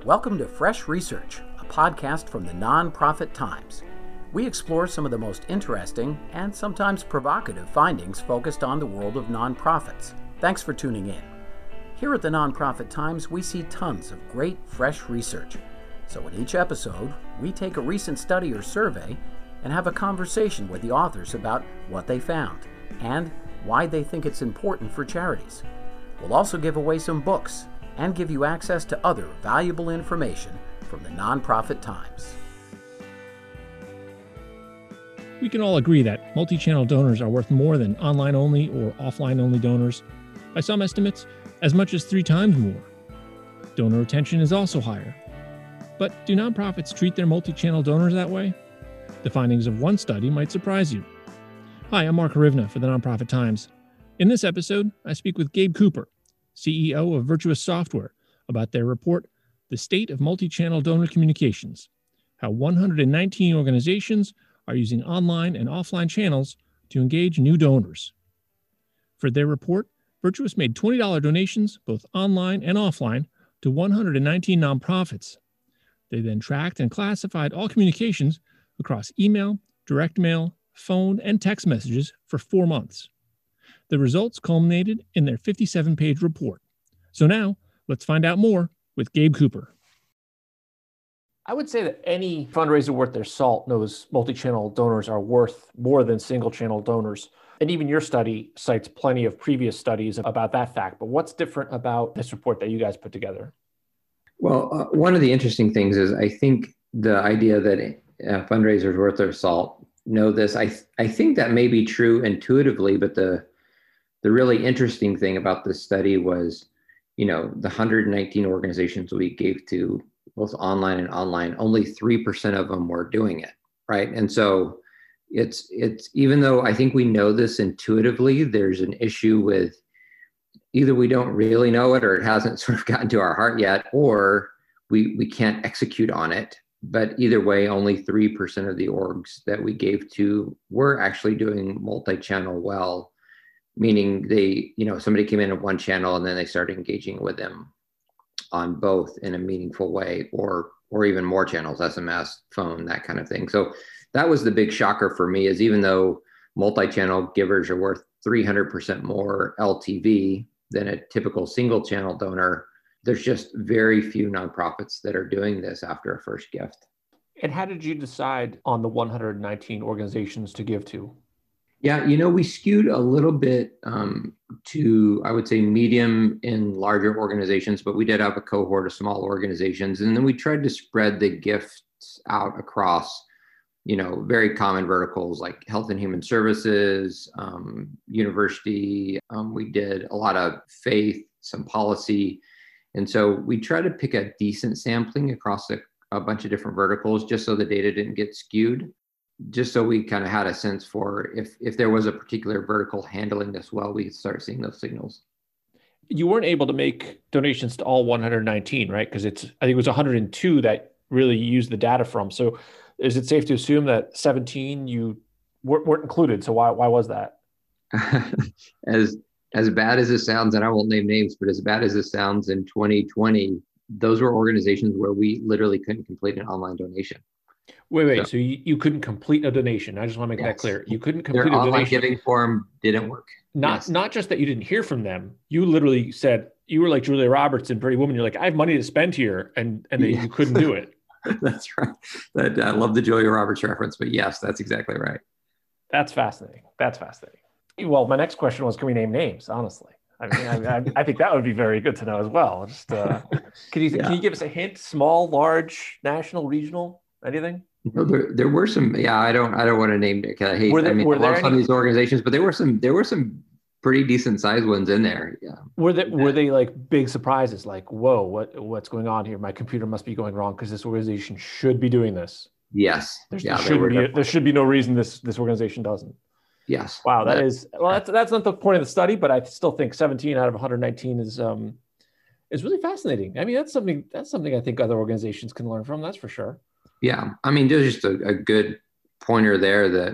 Welcome to Fresh Research, a podcast from the Nonprofit Times. We explore some of the most interesting and sometimes provocative findings focused on the world of nonprofits. Thanks for tuning in. Here at the Nonprofit Times, we see tons of great, fresh research. So in each episode, we take a recent study or survey and have a conversation with the authors about what they found and why they think it's important for charities. We'll also give away some books and give you access to other valuable information from the Nonprofit Times. We can all agree that multi-channel donors are worth more than online-only or offline-only donors. By some estimates, as much as 3 times more. Donor retention is also higher. But do nonprofits treat their multi-channel donors that way? The findings of one study might surprise you. Hi, I'm Mark Harivna for the Nonprofit Times. In this episode, I speak with Gabe Cooper, CEO of Virtuous Software, about their report, The State of Multi-Channel Donor Communications, how 119 organizations are using online and offline channels to engage new donors. For their report, Virtuous made $20 donations, both online and offline, to 119 nonprofits. They then tracked and classified all communications across email, direct mail, phone, and text messages for 4 months. The results culminated in their 57-page report. So now, let's find out more with Gabe Cooper. I would say that any fundraiser worth their salt knows multi-channel donors are worth more than single-channel donors. And even your study cites plenty of previous studies about that fact. But what's different about this report that you guys put together? Well, one of the interesting things is I think the idea that fundraisers worth their salt know this. I think that may be true intuitively, but the really interesting thing about this study was, the 119 organizations we gave to both online and online, only 3% of them were doing it, right? And so it's even though I think we know this intuitively, there's an issue with either we don't really know it or it hasn't sort of gotten to our heart yet, or we can't execute on it. But either way, only 3% of the orgs that we gave to were actually doing multi-channel well, meaning they, somebody came in at one channel and then they started engaging with them on both in a meaningful way, or even more channels, SMS, phone, that kind of thing. So that was the big shocker for me, is even though multi-channel givers are worth 300% more LTV than a typical single channel donor, there's just very few nonprofits that are doing this after a first gift. And how did you decide on the 119 organizations to give to? Yeah, we skewed a little bit to, I would say, medium and larger organizations, but we did have a cohort of small organizations. And then we tried to spread the gifts out across, very common verticals like health and human services, university. We did a lot of faith, some policy. And so we tried to pick a decent sampling across a bunch of different verticals, just so the data didn't get skewed. Just so we kind of had a sense for if there was a particular vertical handling this well, we could start seeing those signals. You weren't able to make donations to all 119, right? Because I think it was 102 that really used the data from. So is it safe to assume that 17 you weren't included? So why was that? As bad as it sounds, and I won't name names, but as bad as it sounds, in 2020, those were organizations where we literally couldn't complete an online donation. Wait. So you couldn't complete a donation. I just want to make that clear. You couldn't complete Their a online donation. giving form didn't work. Not just that you didn't hear from them. You literally said, you were like Julia Roberts in Pretty Woman. You're like, I have money to spend here, and you couldn't do it. That's right. I love the Julia Roberts reference, but yes, that's exactly right. That's fascinating. Well, my next question was, can we name names? Honestly, I think that would be very good to know as well. Just can you give us a hint? Small, large, national, regional, anything? No, there were some. Yeah, I don't want to name. I love some of these organizations, but there were some pretty decent sized ones in there. Yeah. Were they like big surprises? Like, whoa, what's going on here? My computer must be going wrong because this organization should be doing this. Yes. There should be no reason this organization doesn't. Yes. Wow, that's not the point of the study, but I still think 17 out of 119 is really fascinating. I mean, that's something I think other organizations can learn from. That's for sure. Yeah, I mean, there's just a good pointer there that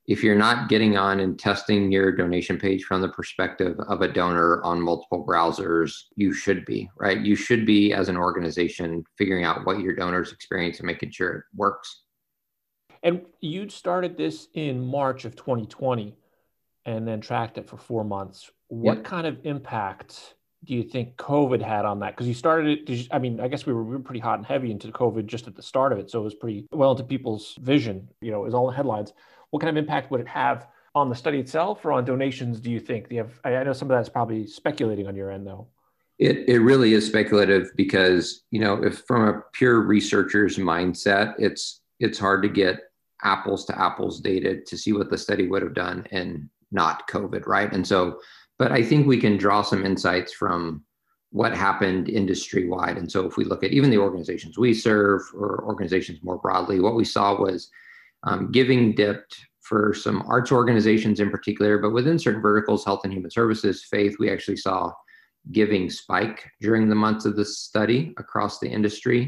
if you're not getting on and testing your donation page from the perspective of a donor on multiple browsers, you should be, right? You should be, as an organization, figuring out what your donors experience and making sure it works. And you started this in March of 2020 and then tracked it for 4 months. What kind of impact do you think COVID had on that? Because you started it, I guess we were pretty hot and heavy into COVID just at the start of it. So it was pretty well into people's vision, it was all in headlines. What kind of impact would it have on the study itself or on donations, do you think? I know some of that's probably speculating on your end, though. It really is speculative because, if from a pure researcher's mindset, it's hard to get apples to apples data to see what the study would have done and not COVID, right? And so, but I think we can draw some insights from what happened industry-wide. And so if we look at even the organizations we serve or organizations more broadly, what we saw was giving dipped for some arts organizations in particular, but within certain verticals, health and human services, faith, we actually saw giving spike during the months of the study across the industry.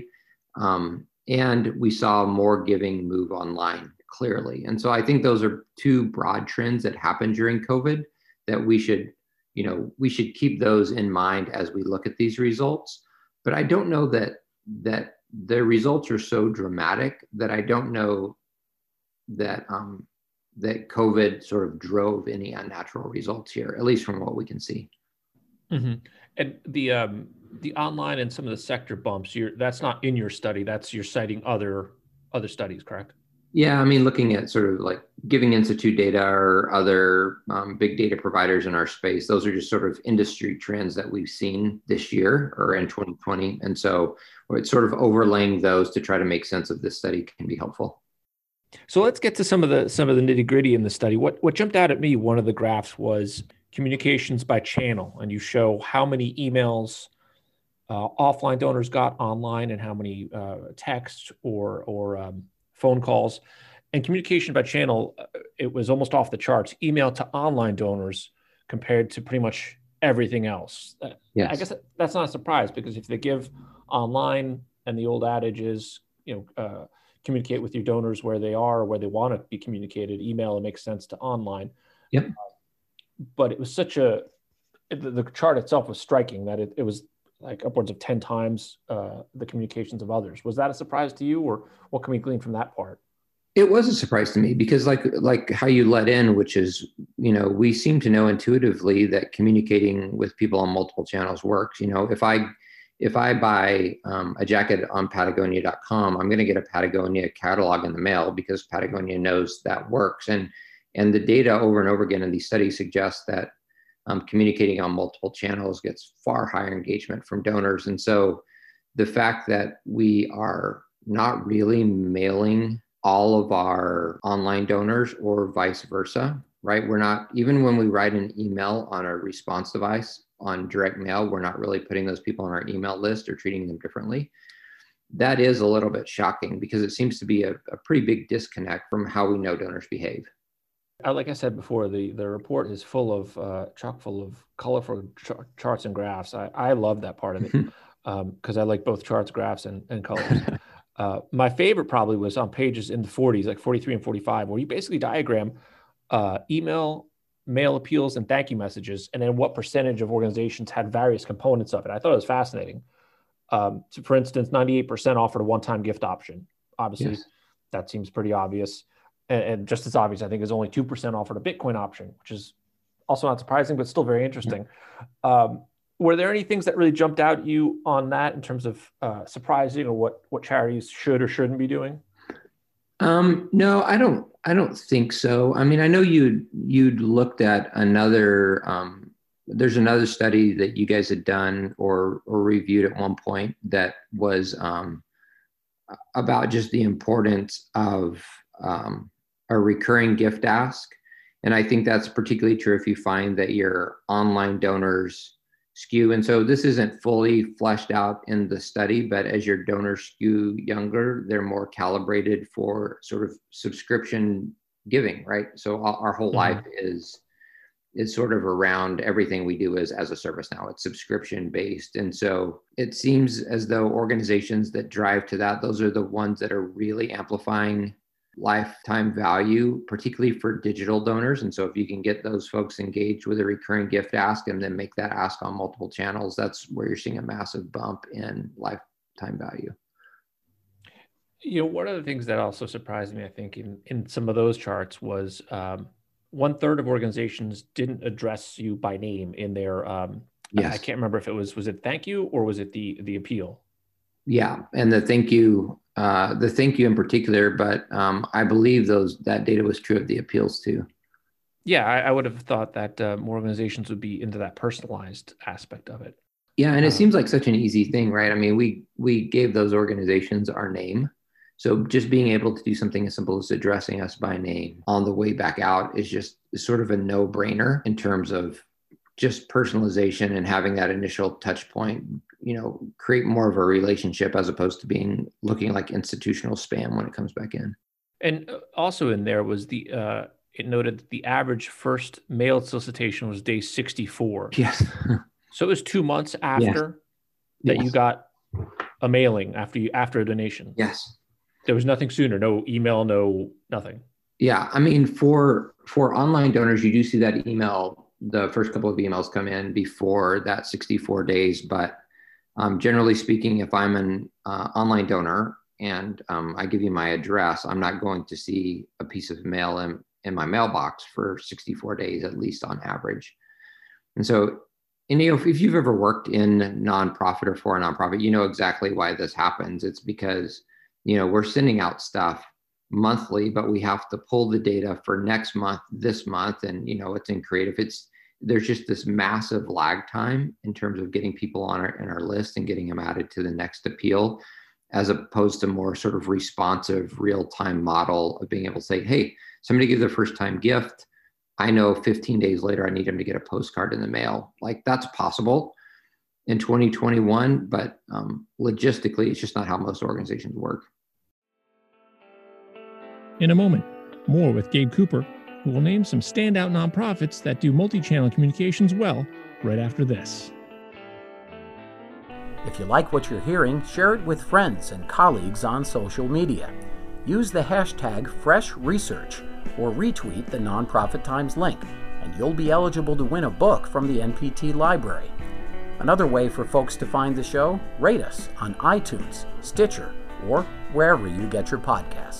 And we saw more giving move online clearly. And so I think those are two broad trends that happened during COVID that we should keep those in mind as we look at these results. But I don't know that the results are so dramatic that I don't know that that COVID sort of drove any unnatural results here, at least from what we can see. Mm-hmm. And the online and some of the sector bumps, that's not in your study. You're citing other studies, correct? Yeah, looking at sort of like Giving Institute data or other big data providers in our space, those are just sort of industry trends that we've seen this year or in 2020. And so it's sort of overlaying those to try to make sense of this study can be helpful. So let's get to some of the nitty gritty in the study. What jumped out at me, one of the graphs was communications by channel, and you show how many emails offline donors got online and how many texts or phone calls. And communication by channel, it was almost off the charts. Email to online donors compared to pretty much everything else. Yes. I guess that's not a surprise, because if they give online, and the old adage is, communicate with your donors where they are or where they want to be communicated, email, it makes sense to online. Yep. But it was the chart itself was striking that it was like upwards of 10 times the communications of others. Was that a surprise to you, or what can we glean from that part? It was a surprise to me because like how you let in, which is, we seem to know intuitively that communicating with people on multiple channels works. If I buy a jacket on Patagonia.com, I'm going to get a Patagonia catalog in the mail because Patagonia knows that works. And the data over and over again in these studies suggests that communicating on multiple channels gets far higher engagement from donors. And so the fact that we are not really mailing all of our online donors or vice versa, right? We're not, even when we write an email on a response device on direct mail, we're not really putting those people on our email list or treating them differently. That is a little bit shocking because it seems to be a pretty big disconnect from how we know donors behave. Like I said before, the report is full of chock full of colorful charts and graphs. I love that part of it because I like both charts, graphs, and colors. My favorite probably was on pages in the 40s, like 43 and 45, where you basically diagram email, mail appeals, and thank you messages, and then what percentage of organizations had various components of it. I thought it was fascinating. So for instance, 98% offered a one-time gift option. Obviously, yes. That seems pretty obvious. And just as obvious, I think, is only 2% offered a Bitcoin option, which is also not surprising, but still very interesting. Were there any things that really jumped out at you on that in terms of surprising, or what charities should or shouldn't be doing? No, I don't think so. I know you'd looked at another, there's another study that you guys had done or reviewed at one point that was about just the importance of a recurring gift ask. And I think that's particularly true if you find that your online donors skew. And so this isn't fully fleshed out in the study, but as your donors skew younger, they're more calibrated for sort of subscription giving, right? So our whole life is sort of around everything we do as a service now. It's subscription based. And so it seems as though organizations that drive to that, those are the ones that are really amplifying lifetime value, particularly for digital donors. And so if you can get those folks engaged with a recurring gift ask and then make that ask on multiple channels, that's where you're seeing a massive bump in lifetime value. One of the things that also surprised me, I think, in some of those charts was 1/3 of organizations didn't address you by name in their, yes. I can't remember if was it thank you or was it the appeal? Yeah. And the thank you in particular, but I believe that data was true of the appeals too. Yeah, I would have thought that more organizations would be into that personalized aspect of it. Yeah. And it seems like such an easy thing, right? I mean, we gave those organizations our name. So just being able to do something as simple as addressing us by name on the way back out is sort of a no-brainer in terms of just personalization and having that initial touch point, create more of a relationship as opposed to looking like institutional spam when it comes back in. And also in there was it noted that the average first mailed solicitation was day 64. Yes. So it was 2 months after that you got a mailing after a donation. Yes. There was nothing sooner, no email, no nothing. Yeah. I mean, for online donors, you do see that email, the first couple of emails come in before that 64 days. But generally speaking, if I'm an online donor and I give you my address, I'm not going to see a piece of mail in my mailbox for 64 days, at least on average. And so, if you've ever worked in nonprofit or for a nonprofit, you know exactly why this happens. It's because we're sending out stuff monthly, but we have to pull the data for next month, this month, and it's in creative. There's just this massive lag time in terms of getting people on our list and getting them added to the next appeal, as opposed to more sort of responsive, real-time model of being able to say, hey, somebody gave their first-time gift. I know 15 days later I need them to get a postcard in the mail. Like, that's possible in 2021, but logistically, it's just not how most organizations work. In a moment, more with Gabe Cooper, who will name some standout nonprofits that do multi-channel communications well right after this. If you like what you're hearing, share it with friends and colleagues on social media. Use the hashtag #FreshResearch or retweet the Nonprofit Times link, and you'll be eligible to win a book from the NPT library. Another way for folks to find the show, rate us on iTunes, Stitcher, or wherever you get your podcasts.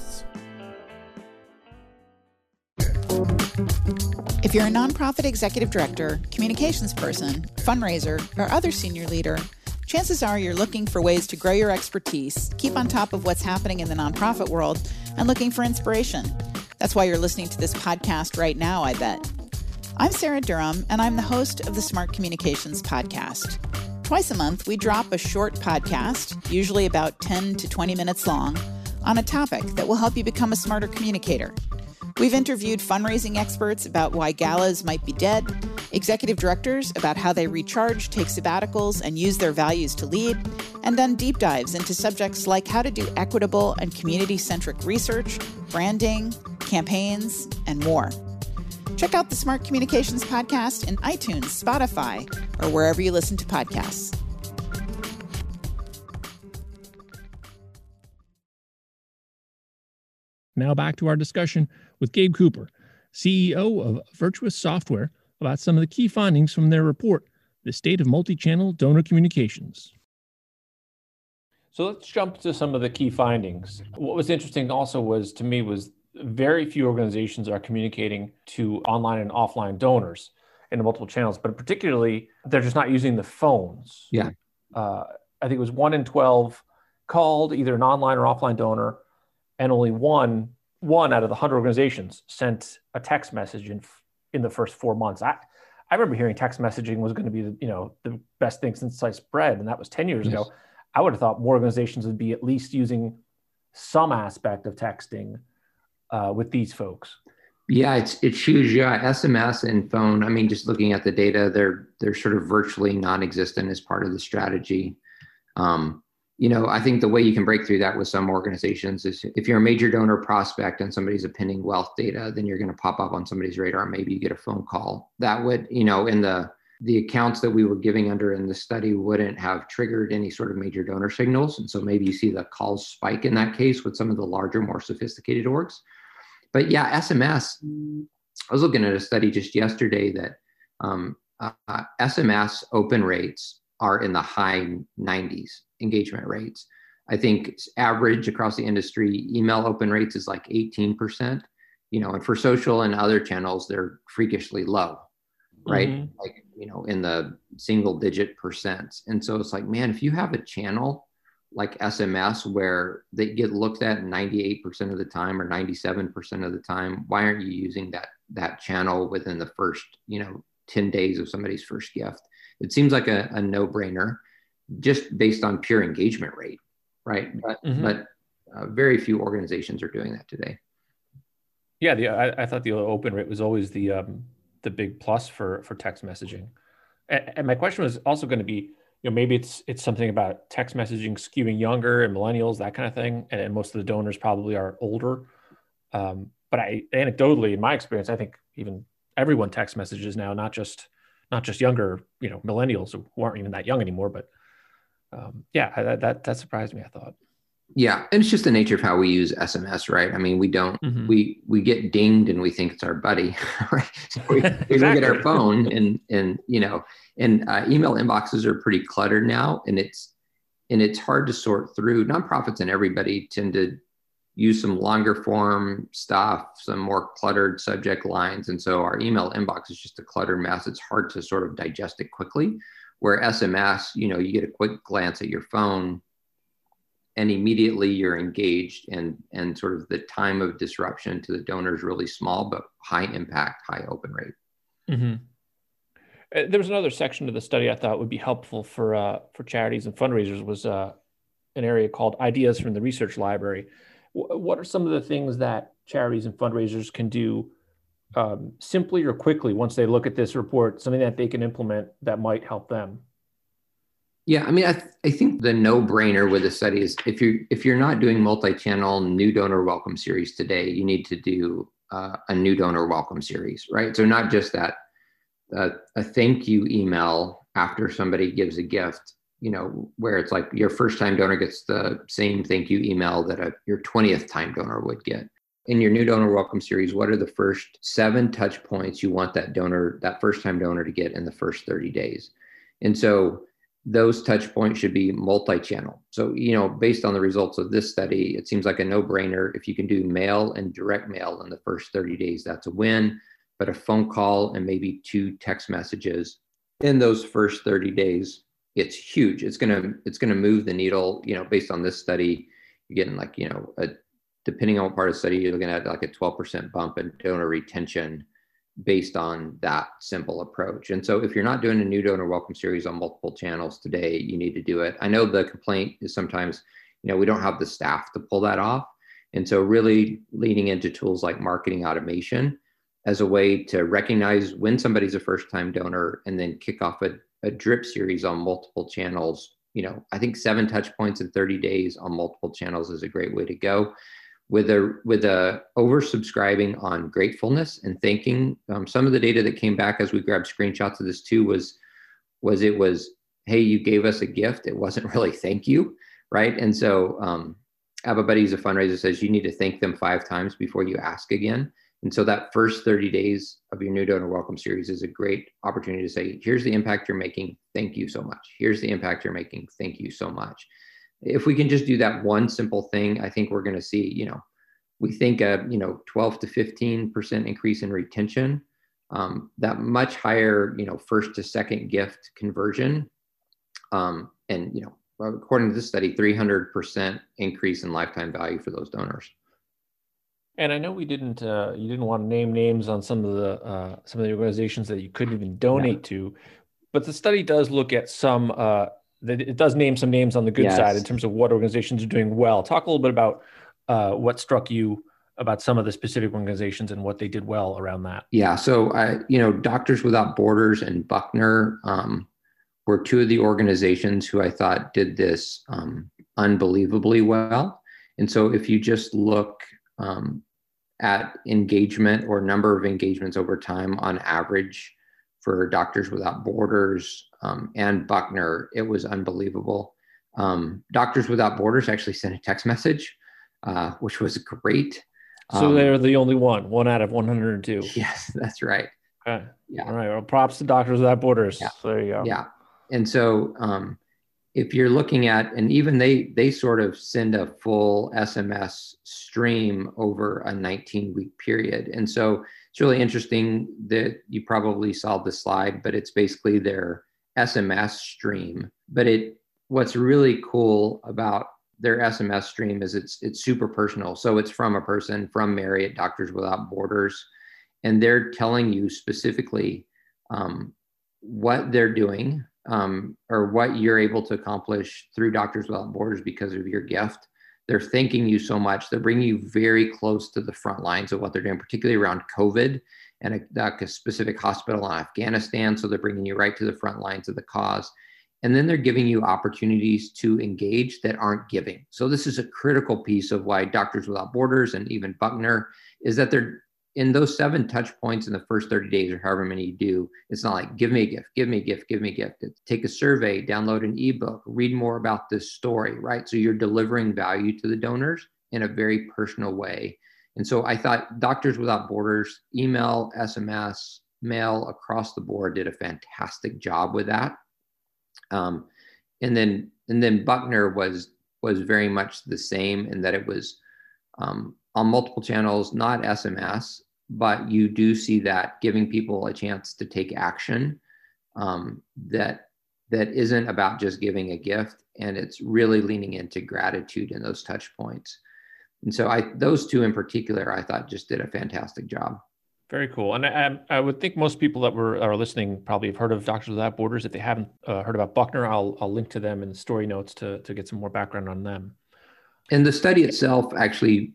If you're a nonprofit executive director, communications person, fundraiser, or other senior leader, chances are you're looking for ways to grow your expertise, keep on top of what's happening in the nonprofit world, and looking for inspiration. That's why you're listening to this podcast right now, I bet. I'm Sarah Durham, and I'm the host of the Smart Communications Podcast. Twice a month, we drop a short podcast, usually about 10 to 20 minutes long, on a topic that will help you become a smarter communicator. We've interviewed fundraising experts about why galas might be dead, executive directors about how they recharge, take sabbaticals, and use their values to lead, and done deep dives into subjects like how to do equitable and community-centric research, branding, campaigns, and more. Check out the Smart Communications Podcast in iTunes, Spotify, or wherever you listen to podcasts. Now back to our discussion with Gabe Cooper, CEO of Virtuous Software, about some of the key findings from their report, The State of Multi-Channel Donor Communications. So let's jump to some of the key findings. What was interesting also was very few organizations are communicating to online and offline donors in multiple channels, but particularly they're just not using the phones. Yeah. I think it was 1 in 12 called either an online or offline donor, and only one out of the 100 organizations sent a text message in the first 4 months. I remember hearing text messaging was going to be the best thing since sliced bread, and that was 10 years ago. I would have thought more organizations would be at least using some aspect of texting with these folks. Yeah, it's huge. Yeah, SMS and phone. I mean, just looking at the data, they're sort of virtually non-existent as part of the strategy. I think the way you can break through that with some organizations is if you're a major donor prospect and somebody's appending wealth data, then you're going to pop up on somebody's radar and maybe you get a phone call. That would, in the the accounts that we were giving under in the study wouldn't have triggered any sort of major donor signals. And so maybe you see the calls spike in that case with some of the larger, more sophisticated orgs. But yeah, SMS, I was looking at a study just yesterday that SMS open rates are in the high 90s engagement rates. I think average across the industry, email open rates is like 18%, and for social and other channels, they're freakishly low, right? Mm-hmm. Like, in the single digit percents. And so it's like, man, if you have a channel like SMS where they get looked at 98% of the time or 97% of the time, why aren't you using that channel within the first, 10 days of somebody's first gift? It seems like a no-brainer just based on pure engagement rate, right? But very few organizations are doing that today. Yeah, I thought the open rate was always the big plus for text messaging. And my question was also going to be, maybe it's something about text messaging skewing younger and millennials, that kind of thing. And most of the donors probably are older. But anecdotally, in my experience, I think even everyone text messages now, not just younger, millennials who aren't even that young anymore. But that surprised me, I thought. Yeah. And it's just the nature of how we use SMS, right? I mean, we don't, we get dinged and we think it's our buddy, right? So we look at our phone and email inboxes are pretty cluttered now. And it's hard to sort through. Nonprofits and everybody tend to use some longer form stuff, some more cluttered subject lines. And so our email inbox is just a cluttered mess. It's hard to sort of digest it quickly. Where SMS, you get a quick glance at your phone and immediately you're engaged, and sort of the time of disruption to the donor is really small, but high impact, high open rate. Mm-hmm. There was another section of the study I thought would be helpful for charities and fundraisers was an area called Ideas from the Research Library. What are some of the things that charities and fundraisers can do simply or quickly once they look at this report, something that they can implement that might help them? Yeah, I mean, I think the no-brainer with the study is if you're not doing multi-channel new donor welcome series today, you need to do a new donor welcome series, right? So not just that a thank you email after somebody gives a gift, where it's like your first time donor gets the same thank you email that your 20th time donor would get. In your new donor welcome series, what are the first 7 touch points you want that first time donor to get in the first 30 days? And so those touch points should be multi-channel. So, based on the results of this study, it seems like a no-brainer. If you can do mail and direct mail in the first 30 days, that's a win. But a phone call and maybe 2 text messages in those first 30 days, it's huge. It's gonna move the needle. Based on this study, you're getting depending on what part of the study, you're looking at like a 12% bump in donor retention based on that simple approach. And so if you're not doing a new donor welcome series on multiple channels today, you need to do it. I know the complaint is sometimes, we don't have the staff to pull that off. And so really leaning into tools like marketing automation as a way to recognize when somebody's a first-time donor and then kick off a drip series on multiple channels. I think 7 touch points in 30 days on multiple channels is a great way to go. With a oversubscribing on gratefulness and thanking. Some of the data that came back as we grabbed screenshots of this too was hey, you gave us a gift. It wasn't really thank you, right? And so I have a buddy who's a fundraiser says you need to thank them 5 times before you ask again. And so that first 30 days of your new donor welcome series is a great opportunity to say, here's the impact you're making. Thank you so much. Here's the impact you're making. Thank you so much. If we can just do that one simple thing, I think we're going to see, we think a 12 to 15% increase in retention, that much higher, first to second gift conversion, and according to this study, 300% increase in lifetime value for those donors. And I know you didn't want to name names on some of the organizations that you couldn't even donate to, but the study does look at some. It does name some names on the good side in terms of what organizations are doing well. Talk a little bit about what struck you about some of the specific organizations and what they did well around that. Yeah. So, Doctors Without Borders and Buckner were 2 of the organizations who I thought did this unbelievably well. And so if you just look at engagement or number of engagements over time on average for Doctors Without Borders and Buckner. It was unbelievable. Doctors Without Borders actually sent a text message, which was great. So they're the only one out of 102. Yes, that's right. Okay. Yeah. All right. Well, props to Doctors Without Borders. Yeah. So there you go. Yeah. And so if you're looking at, and even they sort of send a full SMS stream over a 19-week period. And so it's really interesting that you probably saw the slide, but it's basically their SMS stream. But what's really cool about their SMS stream is it's super personal. So it's from a person from Mary at Doctors Without Borders, and they're telling you specifically what they're doing or what you're able to accomplish through Doctors Without Borders because of your gift. They're thanking you so much. They're bringing you very close to the front lines of what they're doing, particularly around COVID and a specific hospital in Afghanistan. So they're bringing you right to the front lines of the cause. And then they're giving you opportunities to engage that aren't giving. So this is a critical piece of why Doctors Without Borders and even Buckner is that they're in those 7 touch points in the first 30 days or however many you do. It's not like, give me a gift, give me a gift, give me a gift. It's take a survey, download an ebook, read more about this story, right? So you're delivering value to the donors in a very personal way. And so I thought Doctors Without Borders, email, SMS, mail across the board did a fantastic job with that. And then Buckner was very much the same in that it was on multiple channels, not SMS, but you do see that giving people a chance to take action that isn't about just giving a gift, and it's really leaning into gratitude in those touch points. And so those 2 in particular, I thought just did a fantastic job. Very cool. And I would think most people that are listening probably have heard of Doctors Without Borders. If they haven't heard about Buckner, I'll link to them in the story notes to get some more background on them. And the study itself, actually,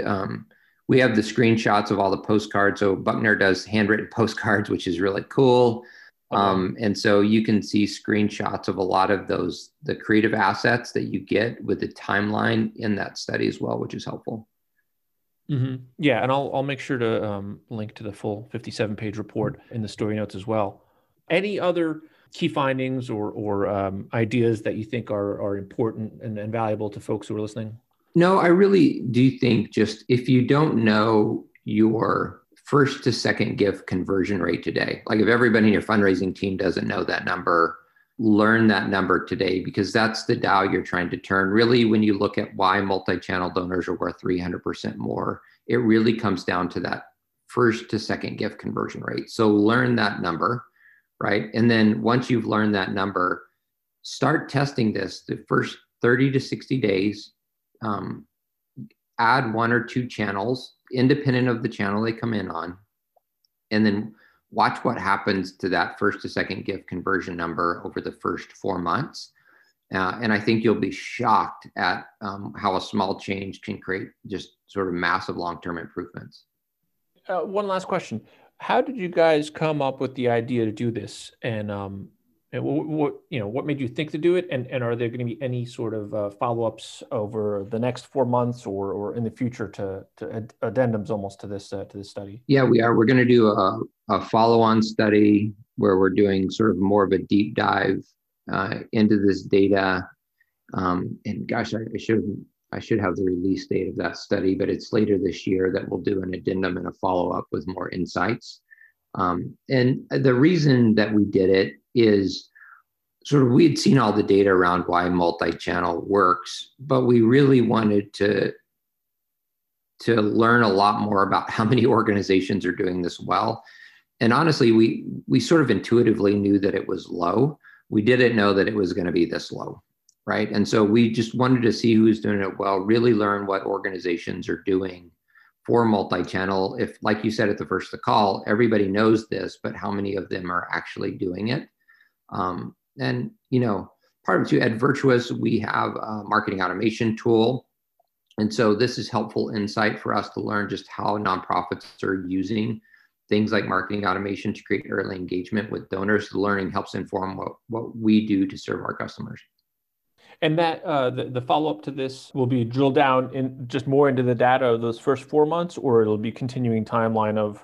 we have the screenshots of all the postcards. So Buckner does handwritten postcards, which is really cool. Okay. And so you can see screenshots of a lot of the creative assets that you get with the timeline in that study as well, which is helpful. Mm-hmm. Yeah, and I'll make sure to link to the full 57-page report in the story notes as well. Any other key findings or ideas that you think are important and valuable to folks who are listening? No, I really do think just if you don't know your first to second gift conversion rate today, like if everybody in your fundraising team doesn't know that number, learn that number today, because that's the dial you're trying to turn. Really, when you look at why multi-channel donors are worth 300% more, it really comes down to that first to second gift conversion rate. So learn that number, right? And then once you've learned that number, start testing this the first 30 to 60 days. Add 1 or 2 channels independent of the channel they come in on, and then watch what happens to that first to second gift conversion number over the first 4 months. And I think you'll be shocked at how a small change can create just sort of massive long-term improvements. One last question. How did you guys come up with the idea to do this? And what made you think to do it? And are there going to be any sort of follow-ups over the next 4 months or in the future to addendums almost to this study? Yeah, we are. We're going to do a follow-on study where we're doing sort of more of a deep dive into this data. And gosh, I should have the release date of that study, but it's later this year that we'll do an addendum and a follow-up with more insights. And the reason that we did it is sort of we had seen all the data around why multi-channel works, but we really wanted to learn a lot more about how many organizations are doing this well. And honestly, we sort of intuitively knew that it was low. We didn't know that it was going to be this low, right? And so we just wanted to see who's doing it well, really learn what organizations are doing for multi-channel. If, like you said at the first of the call, everybody knows this, but how many of them are actually doing it? And, part of it too, at Virtuous, we have a marketing automation tool. And so this is helpful insight for us to learn just how nonprofits are using things like marketing automation to create early engagement with donors. The learning helps inform what we do to serve our customers. And that the follow-up to this will be drilled down in just more into the data of those first 4 months, or it'll be continuing timeline of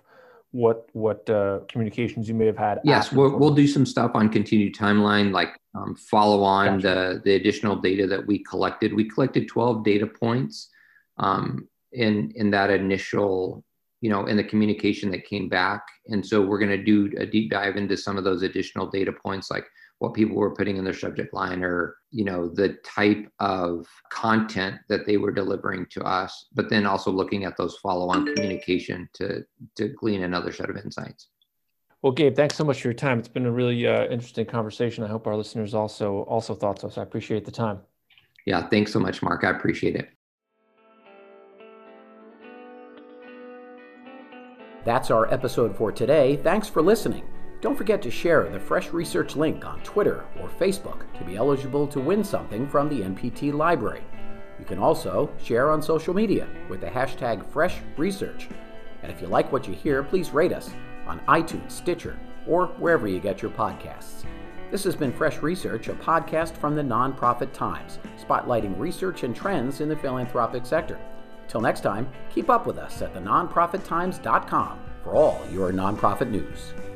what communications you may have had. Yes, we'll do some stuff on continued timeline, like follow on the additional data that we collected. We collected 12 data points in that initial, in the communication that came back. And so we're going to do a deep dive into some of those additional data points, like what people were putting in their subject line, or, the type of content that they were delivering to us, but then also looking at those follow-on communication to glean another set of insights. Well, Gabe, thanks so much for your time. It's been a really interesting conversation. I hope our listeners also thought so. So I appreciate the time. Yeah, thanks so much, Mark. I appreciate it. That's our episode for today. Thanks for listening. Don't forget to share the Fresh Research link on Twitter or Facebook to be eligible to win something from the NPT library. You can also share on social media with the hashtag #FreshResearch. And if you like what you hear, please rate us on iTunes, Stitcher, or wherever you get your podcasts. This has been Fresh Research, a podcast from the Nonprofit Times, spotlighting research and trends in the philanthropic sector. Till next time, keep up with us at thenonprofittimes.com for all your nonprofit news.